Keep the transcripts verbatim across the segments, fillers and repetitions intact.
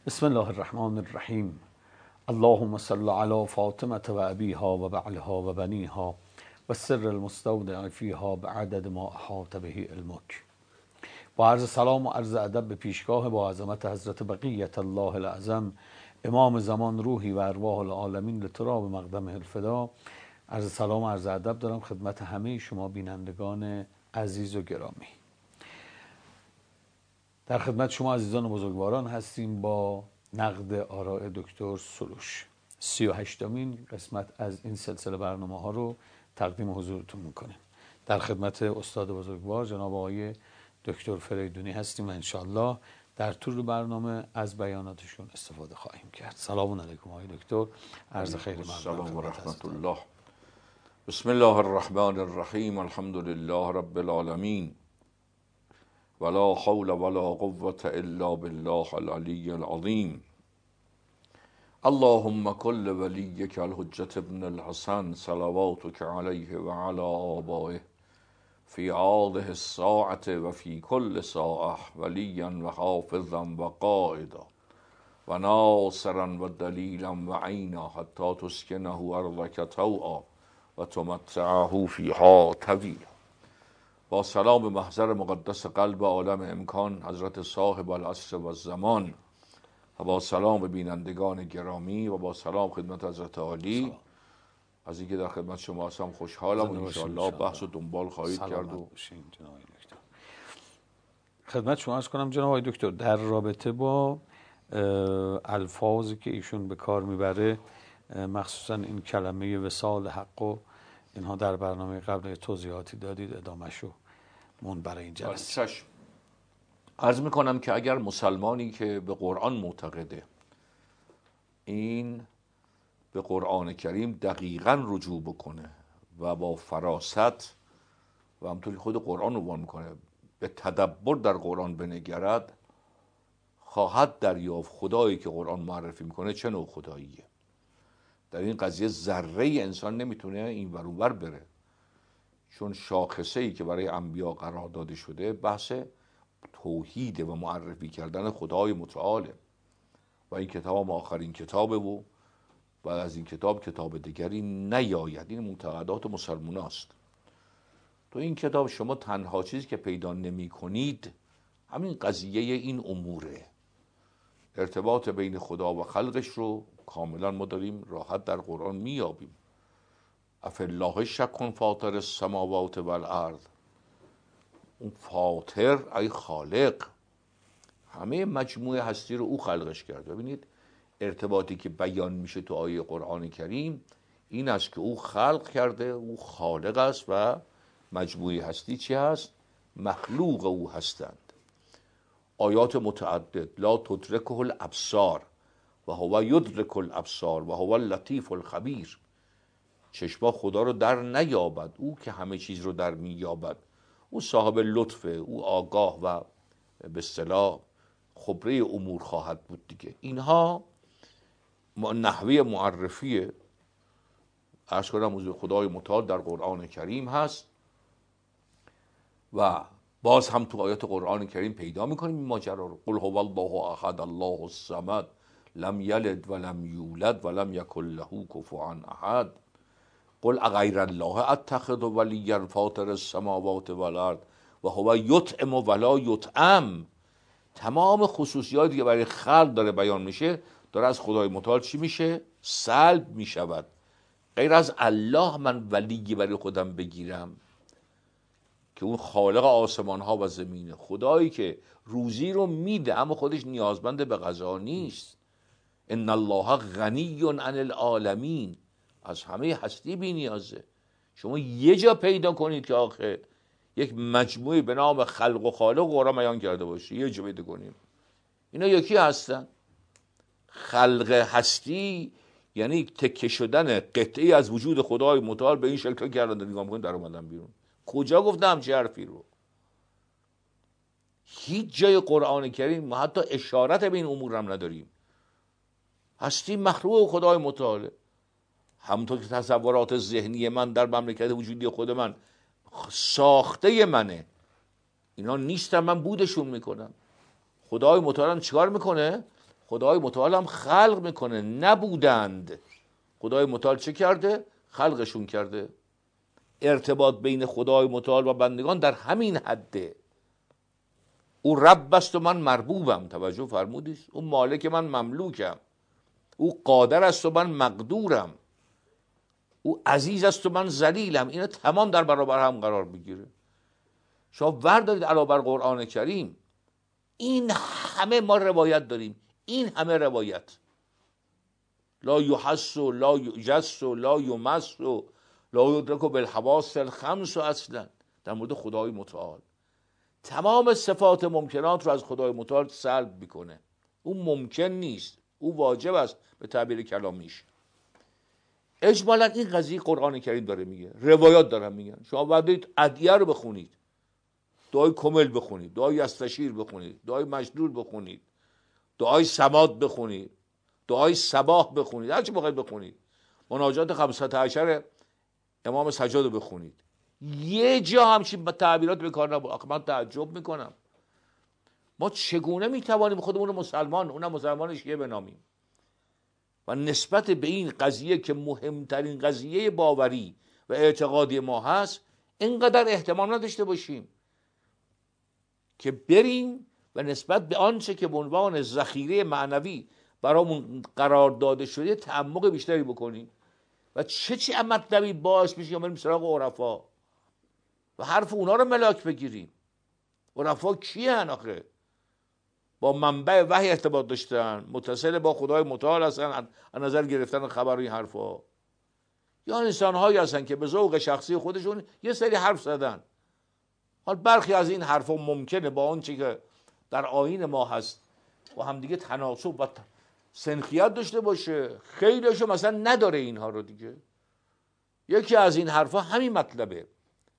بسم الله الرحمن الرحیم. اللهم صل علی فاطمة و ابیها و بعلها و بنیها و سر المستودع فیها بعدد ما احاط به علمک. با عرض سلام و عرض ادب به پیشگاه با عظمت حضرت بقیت الله الاعظم امام زمان روحی و ارواح العالمین لتراب مقدمه الفدا. عرض سلام و عرض ادب دارم خدمت همه شما بینندگان عزیز و گرامی. در خدمت شما عزیزان و بزرگواران هستیم با نقد آراء دکتر سروش. سی و هشتمین قسمت از این سلسله برنامه ها رو تقدیم حضورتون میکنیم. در خدمت استاد بزرگوار جناب آقای دکتر فریدونی هستیم و انشالله در طول برنامه از بیاناتشون استفاده خواهیم کرد. سلام علیکم آقای دکتر، عرض خیر مقدم. سلام و رحمت الله. بسم الله الرحمن الرحیم. الحمد لله رب العالمین ولا حول ولا قوة الا بالله العلی العظیم. اللهم كل وليك الحجة ابن الحسن صلواتك عليه وعلى آبائه في هذه الساعة وفي كل ساعة وليا وحافظا وقائدا وناصرا ودليلا وعينا حتى تسكنه أرضك طوعا وتمتعه فيها طويلا. با سلام به محضر مقدس قلب عالم امکان حضرت صاحب العصر و الزمان و با سلام به بینندگان گرامی و با سلام خدمت حضرت عالی. از اینکه در خدمت شما هستم خوشحالم و انشاءالله بحث و دنبال خواهید کرد. و خدمت شما عرض کنم جناب آقای دکتر در رابطه با الفاظی که ایشون به کار میبره، مخصوصا این کلمه وصال حق و اینها در برنامه قبل توضیحاتی دادید، ادامهشو مون برای این جلسه. چشم. عرض میکنم که اگر مسلمانی که به قرآن معتقده این به قرآن کریم دقیقاً رجوع بکنه و با فراست و همطوری خود قرآن رو عنوان میکنه به تدبر در قرآن بنگرد، خواهد دریافت خدایی که قرآن معرفی میکنه چه نوع خداییه. در این قضیه ذره انسان نمیتونه این ور اون ور بره، چون شاخصه‌ای که برای انبیا قرار داده شده بحث توحید و معرفی کردن خدای متعاله و این کتاب هم آخرین کتابه و بعد از این کتاب کتاب دیگری نیاید. این معتقدات مسلمان است. تو این کتاب شما تنها چیزی که پیدا نمی کنید همین قضیه این اموره. ارتباط بین خدا و خلقش رو کاملا ما داریم راحت در قرآن میابیم. افالله شک فاطر السماوات والارض. اون فاطر ای خالق، همه مجموعه هستی رو او خلقش کرده. ببینید ارتباطی که بیان میشه تو آیه قرآن کریم این است که او خلق کرده، او خالق است و مجموعه هستی چی هست؟ مخلوق او هستند. آیات متعدد لا تدرکه الابصار و هو یدرک الابصار و هو اللطیف الخبیر. چشما خدا رو در نیابد، او که همه چیز رو در میابد. او صاحب لطفه، او آگاه و به اصطلاح خبره امور خواهد بود دیگه. اینها نحوه معرفی عرض کنم حضور خدای متعال در قرآن کریم هست و باز هم تو آیات قرآن کریم پیدا میکنیم این ماجرا رو. قل هو الله احد الله الصمد لم یلد ولم یولد ولم یکن له کفوا احد. قل اغیر الله اتخذ ولیا فاطر السماوات والارض و هو یطعم ولا یطعم. تمام خصوصیاتی که برای خلق داره بیان میشه داره از خدای متعال چی میشه؟ سلب میشود. غیر از الله من ولی برای خودم بگیرم که اون خالق آسمان ها و زمینه، خدایی که روزی رو میده اما خودش نیازمند به غذا نیست. ان الله غنی عن العالمین، از همه هستی بی نیازه. شما یه جا پیدا کنید که آخه یک مجموعه به نام خلق و خالق قرآن بیان کرده باشه، یه جا پیدا کنیم. اینا یکی هستن. خلق هستی یعنی تکه شدن قطعی از وجود خدای متعال به این شکل کردن، نگاه میکنید در اومدن بیرون. کجا گفتم چه حرفی رو؟ هیچ جای قرآن کریم ما حتی اشارت به این امور هم نداریم. هستی مخلوق خدای متعاله. همونطور که تصورات ذهنی من در مملکت وجودی خود من ساخته منه، اینا نیستن، من بودشون میکنم. خدای متعال چیکار میکنه؟ خدای متعال هم خلق میکنه، نبودند. خدای متعال چه کرده؟ خلقشون کرده. ارتباط بین خدای متعال و بندگان در همین حده. او رب است و من مربوبم. توجه فرمودید؟ او مالک من مملوکم. او قادر است و من مقدورم. او عزیز است و من ذلیلم. اینا تمام در برابر هم قرار بگیره. شما وردارید علاوه بر قرآن کریم، این همه ما روایت داریم، این همه روایت، لا یحس و لا یجس و لا یمس و لا یدرک بالحواس الخمس و اصلا در مورد خدای متعال تمام صفات ممکنات رو از خدای متعال سلب میکنه. اون ممکن نیست، او واجب است به تعبیر کلامیش. اجمالا این قضیه قرآن کریم داره میگه، روایات دارن میگن. شما باید ادعیه رو بخونید، دعای کمل بخونید، دعای استشیر بخونید، دعای مجدول بخونید، دعای سماد بخونید، دعای صباح بخونید، هر چی بخواید بخونید، مناجات خمسة عشر امام سجاد رو بخونید. یه جا همچین تعبیرات به کار نبود. من تعجب میکنم ما چگونه میتوانیم خودمون رو مسلمان، اونم مسلمان شیعه بنامیم و نسبت به این قضیه که مهمترین قضیه باوری و اعتقادی ما هست اینقدر اهتمام نداشته باشیم که بریم و نسبت به آنچه که به عنوان ذخیره معنوی برامون قرار داده شده تعمق بیشتری بکنیم و چه چه مطلبی باعث میشه که بریم سراغ عرفا و حرف اونا رو ملاک بگیریم. عرفا کیان آخه؟ با منبع وحی ارتباط داشتن، متصل با خدای متعال هستن، از نظر گرفتن خبر این حرفا، یا انسان هایی هستن که به ذوق شخصی خودشون یه سری حرف زدن. حال برخی از این حرفا ممکنه با اون چی که در آیین ما هست و همدیگه تناسب و سنخیت داشته باشه، خیلیشو مثلا نداره اینها رو دیگه. یکی از این حرفا همین مطلبه،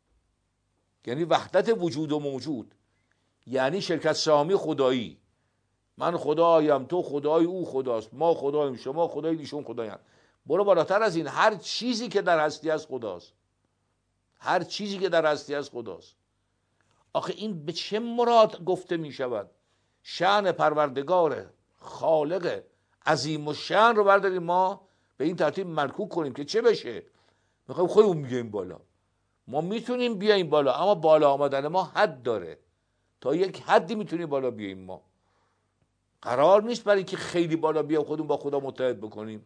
یعنی وحدت وجود و موجود، یعنی شرکت سهامی خدایی. من خدایم، تو خدای، او خداست، ما خداییم، شما خدایید، ایشون خدایین. برو بالاتر از این، هر چیزی که در هستی از خداست، هر چیزی که در هستی از خداست. آخه این به چه مراد گفته می شود؟ شأن پروردگار خالق عظیم و شأن رو برداریم ما به این ترتیب مرکوب کنیم که چه بشه؟ میخوایم خودمون بیاییم بالا. ما میتونیم بیاییم بالا، اما بالا آمدن ما حد داره. تا یک حدی میتونیم بالا بیاییم. ما قرار نیست برای که خیلی بالا بیایم خودمون با خدا متحد بکنیم.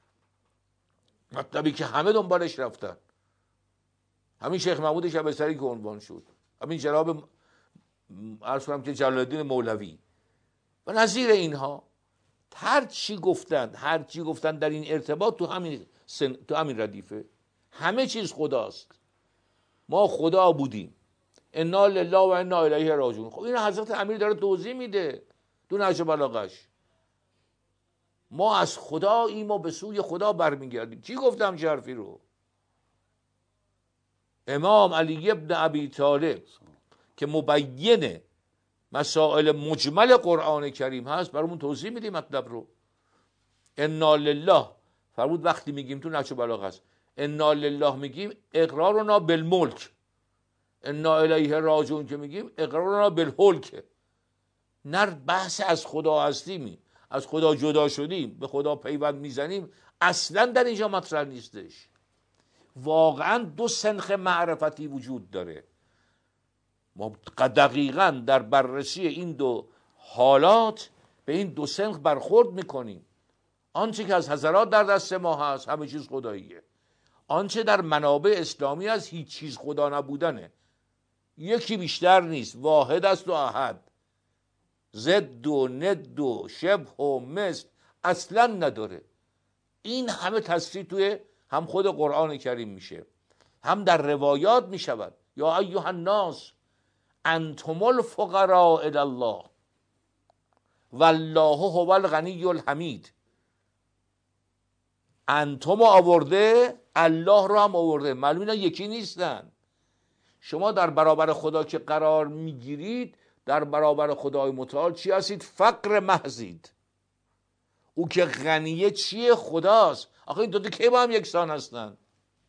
مطلبی که همه دنبالش رفتن، همین شیخ محمود شبستری که عنوان شد، همین جناب عرض کنم که جلال الدین مولوی و نظیر اینها، هر چی گفتند هر چی گفتند در این ارتباط تو همین سن... تو همین ردیفه همه چیز خداست. ما خدا بودیم، انا لله و انا الیه راجعون. خب این حضرت امیر داره توضیح میده تو نهج بلاغش. ما از خداییم و به سوی خدا برمیگردیم. کی گفتم چه حرفی رو؟ امام علی ابن ابی طالب که مبین مسائل مجمل قرآن کریم هست برامون توضیح میدیم مطلب رو. انا لله فرمود وقتی میگیم تو نهج بلاغه است انا لله میگیم اقرارنا بالملک، انا الیه راجعون که میگیم اقرارنا بالهلک. نه بحث از خدا هستیم، از خدا جدا شدیم، به خدا پیوند میزنیم، اصلا در اینجا مطرح نیستش. واقعا دو سنخ معرفتی وجود داره. ما دقیقا در بررسی این دو حالات به این دو سنخ برخورد میکنیم. آنچه که از حضرات در دست ما هست همه چیز خداییه. آنچه در منابع اسلامی هست هیچ چیز خدا نبودنه. یکی بیشتر نیست، واحد است و احد، ضد و ند و شبه و مثل اصلا نداره. این همه تصریح توی هم خود قرآن کریم میشه، هم در روایات میشود. یا ایها الناس انتم الفقراء الی الله والله هو الغنی الحمید. انتم آورده، الله رو هم آورده. معلوم اینا یکی نیستن. شما در برابر خدا که قرار میگیرید، در برابر خدای متعال چی هستید؟ فقر محضید. او که غنیه چیه؟ خداست. آخه این دوتا که با هم یکسان هستن؟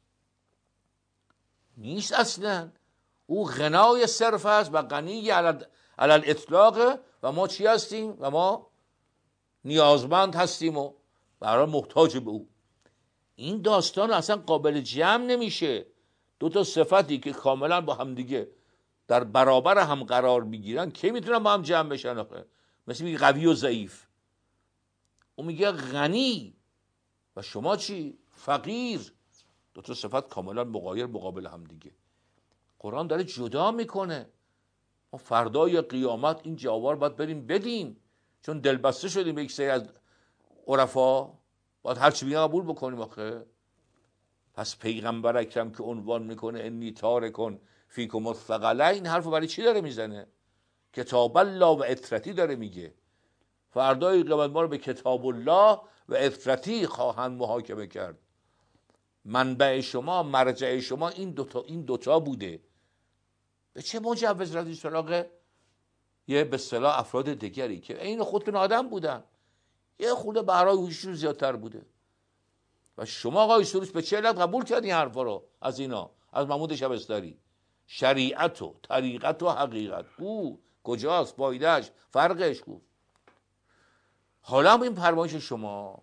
نیست اصلا. او غنای صرف است و غنی علی الاطلاق و ما چی هستیم؟ و ما نیازمند هستیم و برای محتاج به او. این داستان اصلا قابل جمع نمیشه. دو تا صفتی که کاملا با هم دیگه در برابر هم قرار میگیرن که میتونن با هم جمع بشن آخه؟ مثل میگه قوی و ضعیف، اون میگه غنی و شما چی؟ فقیر. دو تا صفت کاملا مغایر مقابل هم دیگه. قرآن داره جدا میکنه. ما فردای قیامت این جواب باید بریم بدیم، چون دلبسته شدیم به یک سری از عرفا، باید هر چی میگن قبول بکنیم آخه. پس پیغمبر اکرم که عنوان میکنه انی تارکن فیکم الثقلین، این حرفو برای چی داره میزنه؟ کتاب الله و اطرتی داره میگه. فردای قیامت ما رو به کتاب الله و اطرتی خواهند محاکمه کرد. منبع شما، مرجع شما این دوتا این دوتا بوده. به چه مجوز رفتی سراغ یه به اصطلاح افراد دیگری که عین خودتون آدم بودن، یه خورده برای هوششون زیادتر بوده؟ و شما آقای سروش به چه علت قبول کردین حرفا رو از اینا، از محمود شبستری؟ شریعت و طریقت و حقیقت او کجاست؟ فایدهش، فرقش کو؟ حالا هم این فرمایش شما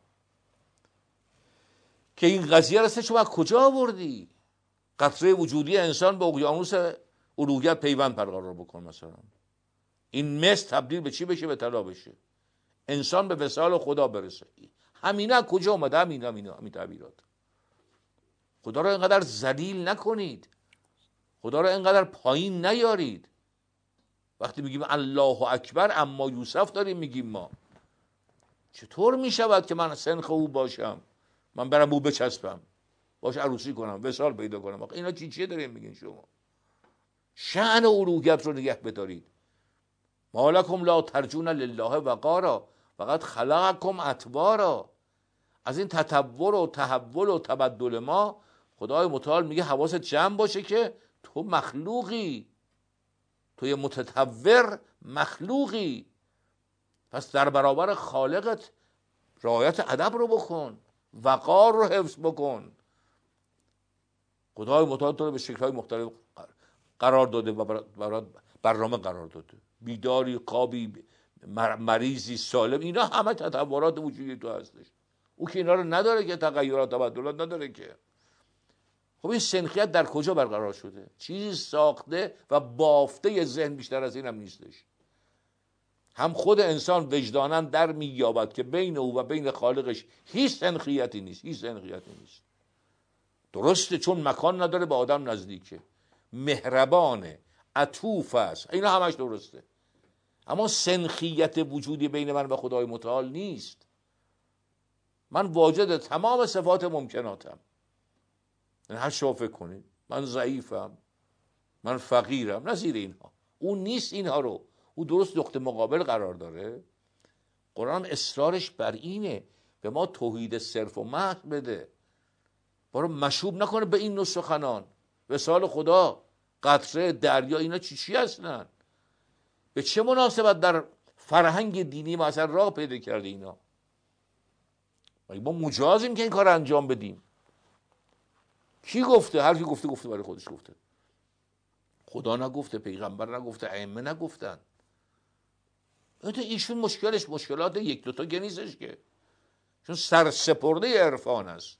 که این قضیه را شما از کجا آوردی؟ قطره وجودی انسان به اقیانوس الوهیت پیوند برقرار بکن. مثلا این مس تبدیل به چی بشه؟ به طلا بشه. انسان به وصال خدا برسه. همینا کجا اومده؟ همینا همینا همین تعبیرات. خدا رو اینقدر ذلیل نکنید، خدا رو اینقدر پایین نیارید. وقتی میگیم الله اکبر اما یوسف داریم میگیم ما. چطور میشود که من سنخ او باشم، من برم او بچسبم، باش عروسی کنم، وصال پیدا کنم؟ آخه اینا چی چیه داریم میگین شما؟ شأن الوهیت رو نگه بدارید. ما لکم لا ترجون لله وقارا وقد خلقکم اطوارا. از این تطور و تحول و تبدل ما خدای متعال میگه حواست جمع باشه که تو مخلوقی، تو یه متطور مخلوقی. پس در برابر خالقت رعایت ادب رو بکن، وقار رو حفظ بکن. خدای متعال تو رو به شکل‌های مختلف قرار داده و برات برنامه قرار داده. بیداری، خوابی، مریضی، سالم، اینا همه تطورات وجودی تو هستش. او که اینا رو نداره که تغییرات و تبدلات نداره که. خب این سنخیت در کجا برقرار شده؟ چیزی ساخته و بافته ذهن بیشتر از این هم نیستش. هم خود انسان وجداناً در مییابد که بین او و بین خالقش هیچ سنخیتی نیست، هیچ سنخیتی نیست. درسته چون مکان نداره به آدم نزدیکه، مهربانه، عطوف است، اینا همش درسته. اما سنخیت وجودی بین من و خدای متعال نیست. من واجد تمام صفات ممکناتم. یعنی هر شما فکر کنید من ضعیفم، من فقیرم، نظیر اینها. اون نیست اینها رو، او درست نقطه مقابل قرار داره. قرآن اصرارش بر اینه به ما توحید صرف و محض بده، برای مشوب نکنه به این نوع سخنان. وصال خدا، قطره، دریا، اینا چی چی هستن؟ به چه مناسبت در فرهنگ دینی ما اصلا راه پیدا کرده اینا؟ ما مجازیم که این کار انجام بدیم. کی گفته؟ هر کی گفته گفته برای خودش گفته. خدا نگفته، پیغمبر نگفته، ائمه نگفتن. ایشون مشکلش مشکلات یک دوتا که نیستش که، چون سرسپرده عرفان است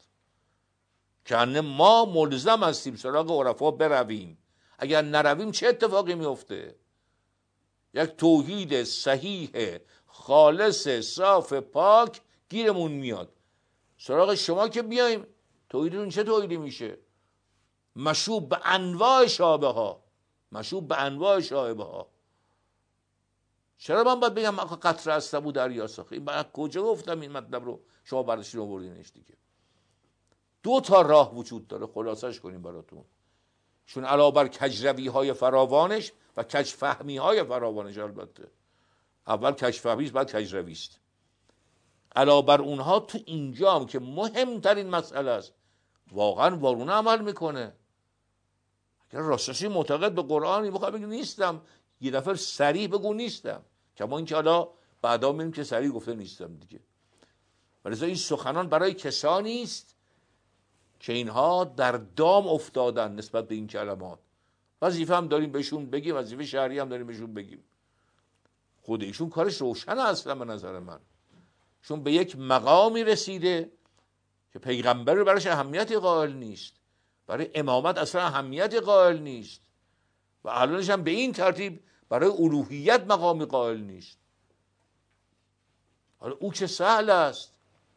که ما ملزم هستیم سراغ عرفا برویم. اگر نرویم چه اتفاقی میفته؟ یک توحید صحیح خالص صاف پاک گیرمون میاد. سراغ شما که بیایم توحیدتون چه توحیدی میشه؟ مشوب به انواع شابه ها، مشوب به انواع شایبه ها. چرا من باید بگم قطره از سبو دریا ساخت؟ من کجا گفتم این مطلب رو شما برداشتین آوردینش دیگه؟ دو تا راه وجود داره، خلاصش کنیم براتون. چون علاوه بر کجروی های فراوانش و کجفهمی های فراوانش، البته اول کجفهمی است بعد کجروی است. علاوه بر اونها تو اینجا هم که مهمترین مسئله است، واقعا وارونه عمل میکنه. اگر راستشی معتقد به قرآنی بخواه بگی نیستم، یه دفعه صریح بگو نیستم، کما اینکه حالا بعدا میبینیم که صریح گفته نیستم دیگه. ولی این سخنان برای کسانی است که اینها در دام افتادن نسبت به این کلمات. وظیفه هم داریم بهشون بگیم، وظیفه شرعی هم داریم بهشون بگیم. خود ایشون کارش روشنه اصلا به نظر من. چون به یک مقامی رسیده که پیغمبر رو براش اهمیتی قائل نیست، برای امامت اصلا اهمیتی قائل نیست و الانش هم به این ترتیب برای الوهیت مقامی قائل نیست. حالا او چه سهل است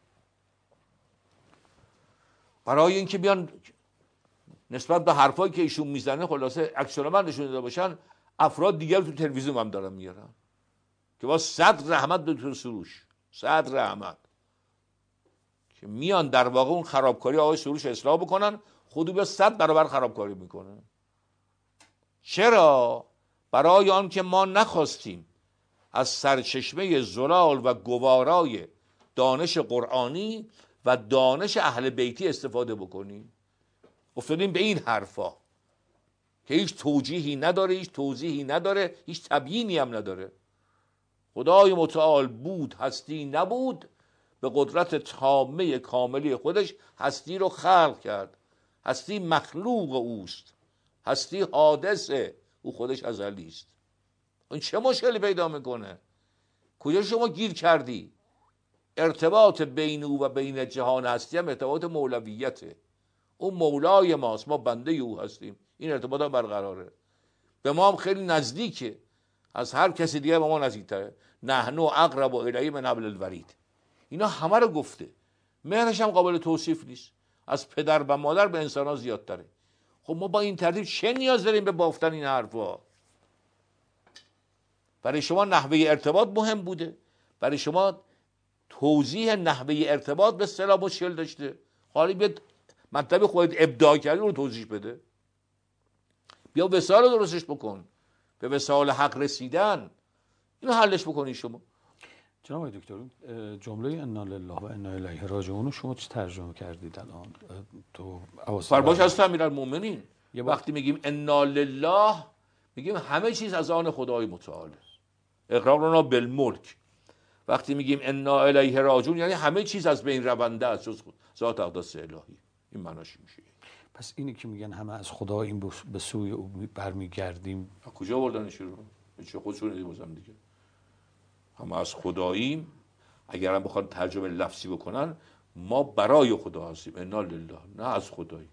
برای اینکه بیان نسبت به حرفایی که ایشون میزنه خلاصه عکس‌العمل نشون داده باشن، افراد دیگر تو تلویزیون هم دارن میارن که با صد رحمت دکتر سروش، صد رحمت، که میان در واقع اون خرابکاری آقای سروش اصلاح بکنن، خودو به صد برابر خرابکاری میکنه. چرا؟ برای آن که ما نخواستیم از سرچشمه زلال و گوارای دانش قرآنی و دانش اهل بیتی استفاده بکنیم. افتادیم به این حرفا که هیچ توجیهی نداره، هیچ توضیحی نداره، هیچ تبیینی هم نداره. خدای متعال بود هستی نبود، به قدرت تامه کاملی خودش هستی رو خلق کرد. هستی مخلوق اوست، هستی حادثه، او خودش ازلی است. این چه مشکلی پیدا میکنه؟ کجا شما گیر کردی؟ ارتباط بین او و بین جهان هستی هم ارتباط مولویته. اون مولای ماست، ما بنده او هستیم. این ارتباط هم برقراره، به ما هم خیلی نزدیکه، از هر کسی دیگه به ما نزدیکتره. نحنو اقرب الیه من حبل الورید. اینا همه رو گفته، مهرش هم قابل توصیف نیست. از پدر و مادر به انسان ها زیادتره. خب ما با این ترتیب چه نیاز داریم به بافتن این حرفا؟ برای شما نحوه ارتباط مهم بوده، برای شما توضیح نحوه ارتباط به اصطلاح مشکل داشته. حالا بیاد مطلب خودت ابداع کردی رو توضیح بده. بیا وصال رو درستش بکن، به وصال حق رسیدن اینو حلش بکنی شما. جناب آقای دکتر، جمله انا لله و انا الیه راجعون شما چه ترجمه کردید الان تو فرمایش از امیرالمومنین؟ وقتی میگیم انا لله میگیم همه چیز از آن خدای متعاله، اقرارنا بالملک. وقتی میگیم انا الیه راجعون یعنی همه چیز از بین رونده است جز ذات اقدس الهی. این معناش میشه. پس اینی که میگن همه از خدا این به سوی او برمیگردیم، کجا بردنش رو؟ چه خودشون دیدیم دیگه. همه از خداییم. اگر هم بخواد ترجمه لفظی بکنن، ما برای خدا هستیم، انا لله، نه از خدایی.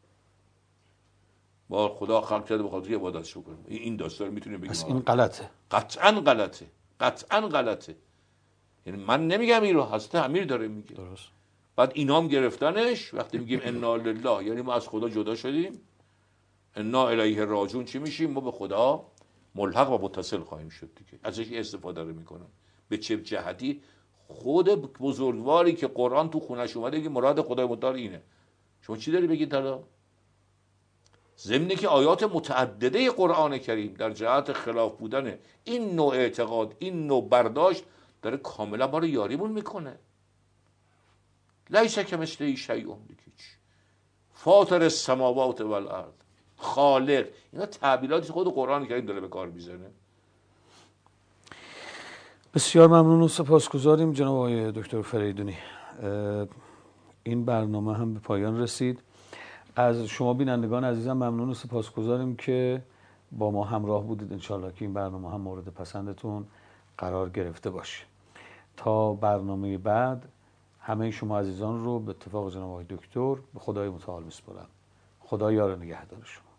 ما خدا خلق کرده بخاطر که عبادتش بکنیم. این داستان میتونیم بگیم پس این غلطه. قطعا غلطه، قطعا غلطه. یعنی من نمیگم این رو، حضرت امیر داره میگه. درست. بعد اینام گرفتنش. وقتی میگیم انا لله یعنی ما از خدا جدا شدیم. انا الیه راجعون چی میشیم؟ ما به خدا ملحق و متصل خواهیم شد دیگه. ازش استفاده رو میکنم. به چه جهتی؟ خود بزرگواری که قرآن تو خونش اومده که مراد خدای متعال اینه. شما چی داری بگید حالا؟ ضمنی که آیات متعدده قرآن کریم در جهت خلاف بودن این نوع اعتقاد، این نوع برداشت، داره کاملا ما رو یاریمون میکنه. لیس کمثله شیء، فاطر السماوات والارض، خالق. اینا تعبیراتی خود قرآن کریم داره به کار میزنه. بسیار ممنون و سپاسگزاریم جناب آقای دکتر فریدونی. این برنامه هم به پایان رسید. از شما بینندگان عزیزم ممنون و سپاسگزاریم که با ما همراه بودید. انشالله که این برنامه هم مورد پسندتون قرار گرفته باشه. تا برنامه بعد همه شما عزیزان رو به اتفاق جناب آقای دکتر به خدای متعال میسپارم. خدا یار نگهدار شما.